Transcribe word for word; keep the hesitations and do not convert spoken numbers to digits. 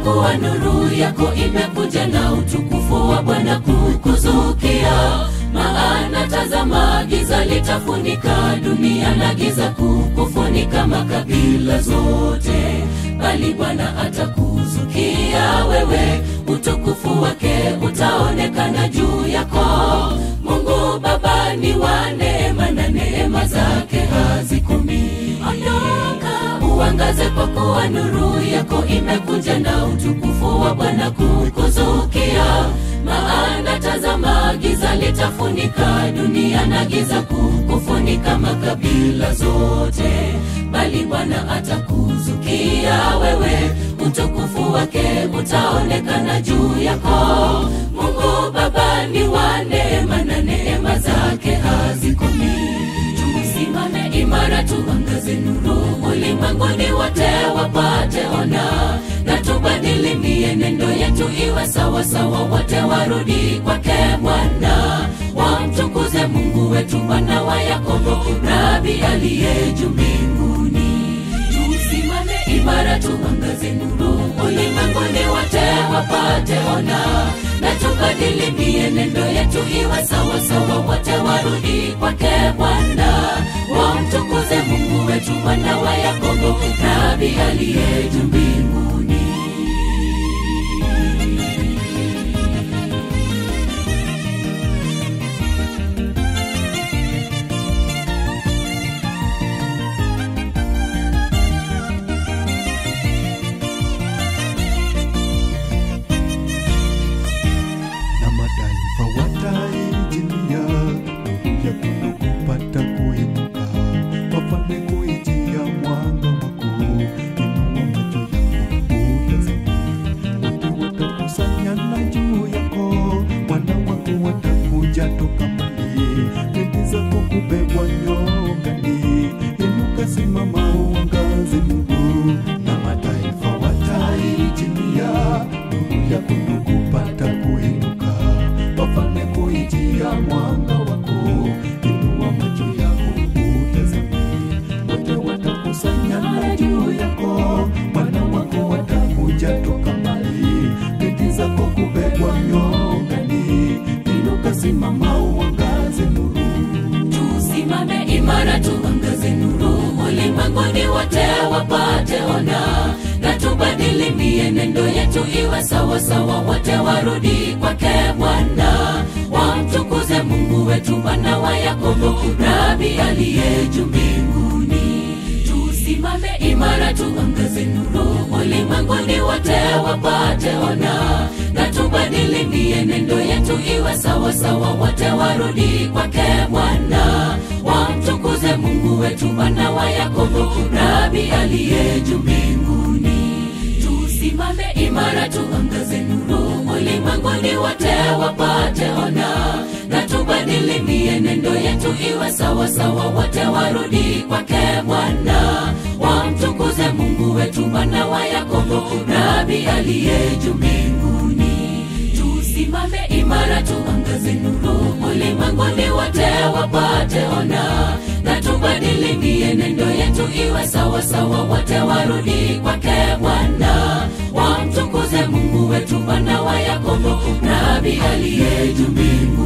kuwa nuru yako imekuja na utukufu wa Bwana kukuzukia. Maana tazama, giza litafunika dunia na giza kukufunika makabila zote, bali Bwana atakuzukia wewe, utukufu wake utaonekana juu yako. Mungu Baba ni wa neema na neema zake hazikomi. Ondoka uangaze, kwa kuwa nuru yako imekuja na utukufu wa Bwana kukuzukia. Maana tazama, giza litafunika dunia na giza kukufunika makabila zote, bali Bwana atakuzukia wewe, utukufu wake utaonekana juu yako. Mungu Baba ni wa neema na neema zake hazikomi. Tusimame imara, tuangaze nuru ulimwenguni wote wapate ona, na tubadili mienendo yetu iwe sawa sawa, wote warudi kwake Bwana. Wamtukuze Mungu wetu, Bwana wa Yakobo, Rabi aliye juu mbinguni. Tusimame imara, tuangaze nuru ulimwenguni wote wapate ona, na tubadili mienendo yetu iwe sawa sawa, wote warudi kwake Bwana. Wamtukuze Mungu wetu, Bwana wa Yakobo, Rabi aliye juu mbinguni. Tusimame imara, tuangaze nuru ulimwenguni wote wapate ona, na tubadili mienendo yetu iwe sawa sawa, wote warudi kwake Bwana. Wamtukuze Mungu wetu, Bwana wa Yakobo, Rabi aliye juu mbinguni. Tusimame imara, tuangaze nuru ulimwenguni wote wapate ona, na tubadili mienendo yetu iwe sawa sawa, wote warudi kwake Bwana. Wamtukuze Mungu wetu, Bwana wa Yakobo, Rabi aliye juu mbinguni. Tusimame imara, tuangaze nuru ulimwenguni wote wapate ona, na tubadili mienendo yetu iwe sawa sawa, wote warudi kwake Bwana. Wamtukuze Mungu wetu, Bwana wa Yakobo, Rabi aliye juu mbinguni. Tusimame imara, tuangaze nuru ulimwenguni wote wapate ona, na tubadili mienendo yetu iwe sawa sawa, wote warudi kwake Bwana. Wamtukuze Mungu wetu, Bwana wa Yakobo, Rabi aliye juu mbinguni.